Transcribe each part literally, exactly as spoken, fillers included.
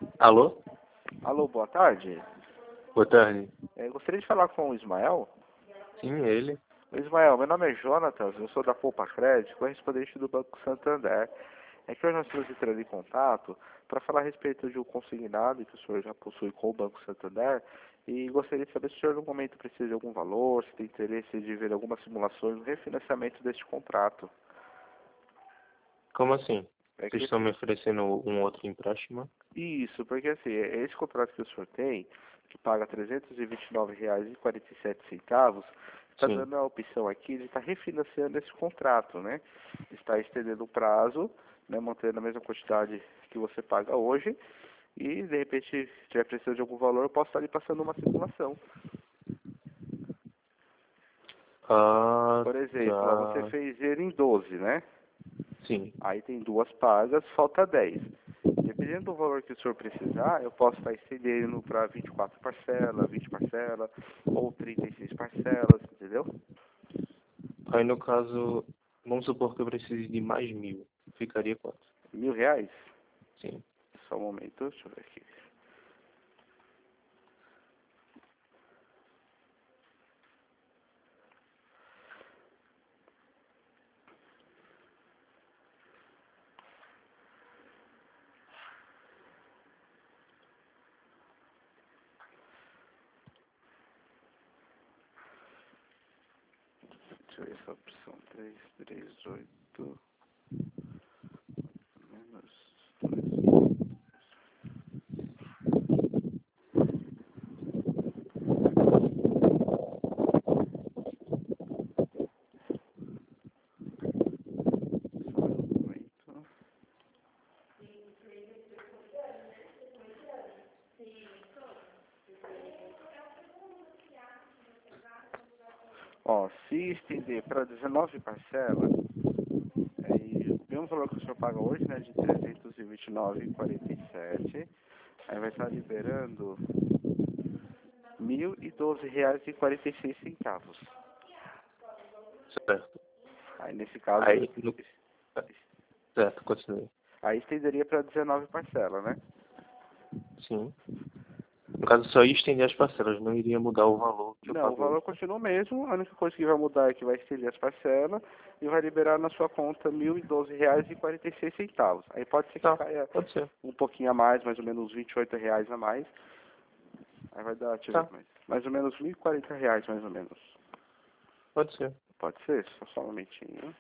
Alô? Alô, boa tarde. Boa tarde. É, gostaria de falar com o Ismael. Sim, ele. Ô, Ismael, meu nome é Jonatas, eu sou da Poupa Crédito, correspondente do Banco Santander. É que hoje nós estamos entrando em contato para falar a respeito de um consignado que o senhor já possui com o Banco Santander e gostaria de saber se o senhor no momento precisa de algum valor, se tem interesse de ver algumas simulações no refinanciamento deste contrato. Como assim? É Vocês que estão me oferecendo um outro empréstimo? Isso, porque assim, é- esse contrato que o senhor tem, que paga trezentos e vinte e nove reais e quarenta e sete centavos, está Sim. dando a opção aqui de estar refinanciando esse contrato, né? Está estendendo o prazo, né, mantendo a mesma quantidade que você paga hoje, e de repente, se tiver precisando de algum valor, eu posso estar lhe passando uma simulação. Ah, Por exemplo, ó, você tá. fez ele em doze, né? Sim. Aí tem duas pagas, falta dez. Dependendo do valor que o senhor precisar, eu posso estar estendendo para vinte e quatro parcelas, vinte parcelas, ou trinta e seis parcelas, entendeu? Aí no caso, vamos supor que eu precise de mais mil. Ficaria quanto? Mil reais? Sim. Só um momento, deixa eu ver aqui. Deixa eu ver essa opção. três, três, oito, menos dois. Só um momento. Ó, se estender para dezenove parcelas, aí o mesmo valor que o senhor paga hoje, né, de trezentos e vinte e nove reais e quarenta e sete, aí vai estar liberando mil e doze reais e quarenta e seis centavos. Certo. Aí nesse caso, Aí, no... certo, continue. aí estenderia para dezenove parcelas, né? Sim. No caso, só ia estender as parcelas, não iria mudar o valor que eu Não, o pago valor hoje, né? continua o mesmo, a única coisa que vai mudar é que vai estender as parcelas e vai liberar na sua conta mil e doze reais e quarenta e seis centavos. Aí pode ser que Tá, caia pode ser. um pouquinho a mais, mais ou menos vinte e oito reais a mais. Aí vai dar, deixa eu ver Tá, mais, mais ou menos mil e quarenta reais mais ou menos. pode ser. Pode ser? Só, só um momentinho.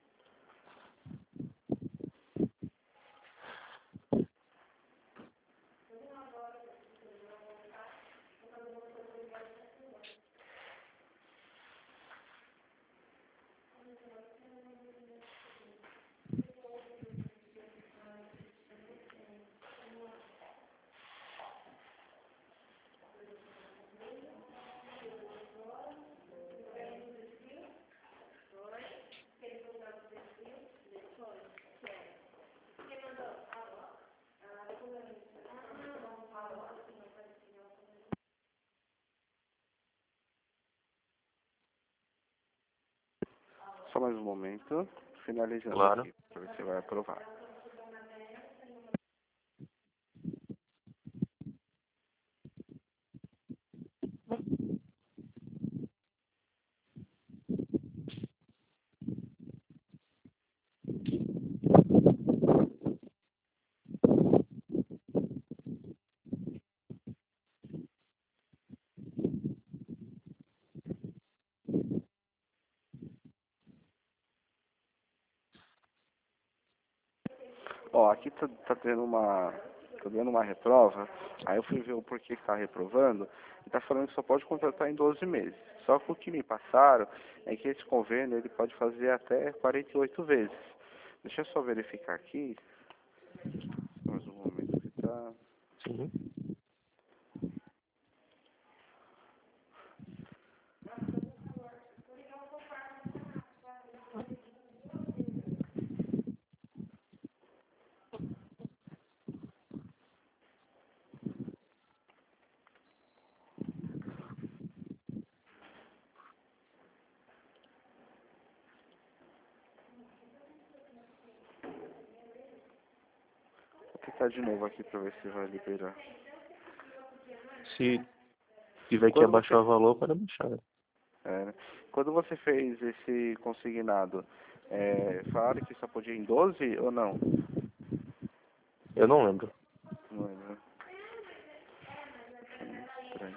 Só mais um momento, finalizando Claro. aqui, para ver se você vai aprovar. Ó, aqui tá, tá tendo uma, tá dando uma reprova, aí eu fui ver o porquê que tá reprovando, e tá falando que só pode contratar em doze meses. Só que o que me passaram é que esse convênio ele pode fazer até quarenta e oito vezes. Deixa eu só verificar aqui, mais um momento que tá... Sim. Vou tentar de novo aqui pra ver se vai liberar. Se tiver que Quando abaixar você... o valor, pode abaixar. Né? É, né? Quando você fez esse consignado, é, falaram que só podia em doze ou não? Eu não lembro. Não lembro. Achei muito estranho.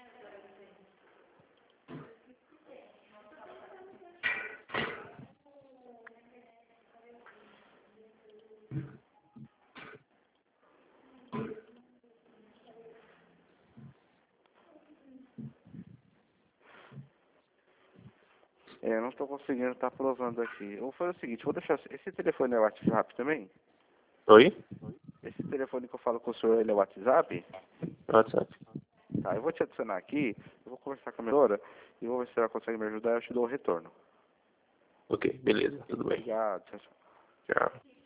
É, eu não estou conseguindo estar provando aqui. Eu vou fazer o seguinte, vou deixar... Esse telefone é WhatsApp também? Oi? Esse telefone que eu falo com o senhor, ele é WhatsApp? WhatsApp. Tá, eu vou te adicionar aqui, eu vou conversar com a minha doutora e vou ver se ela consegue me ajudar e eu te dou o retorno. Ok, beleza, tudo bem. Obrigado, tchau, tchau. Tchau.